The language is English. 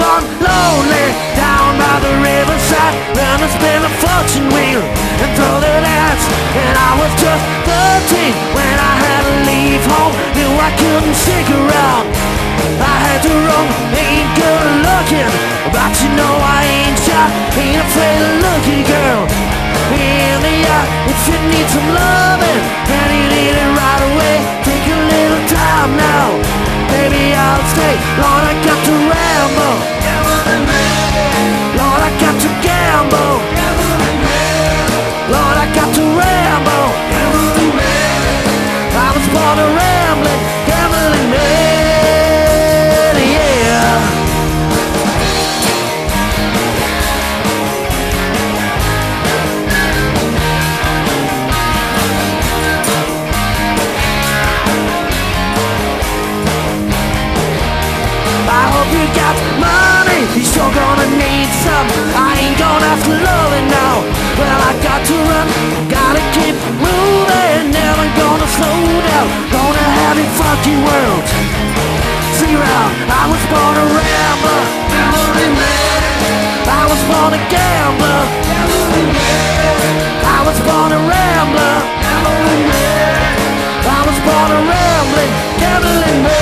gone lonely down by the riverside, run and spin a fortune wheel and throw the dice. And I was just 13 when I had to leave home, knew I couldn't stick around. I had to run, ain't good looking, but you know I ain't shy, ain't afraid of looking, girl. In the eye, if you need some loving and you need it right away, take a little time now, baby, I'll stay. Lord, I got to ramble, Lord, I got to gamble, Lord, I got to ramble. I was born a rambling, gambling man, yeah. I hope you got money, you're sure gonna need some. I ain't gonna have to love it now. Well, I got to run, gotta keep moving, never gonna slow down, gonna have a funky world. See round, I was born a rambler, I was born a gambler, I was born a rambler, I was born a rambling, gambling man.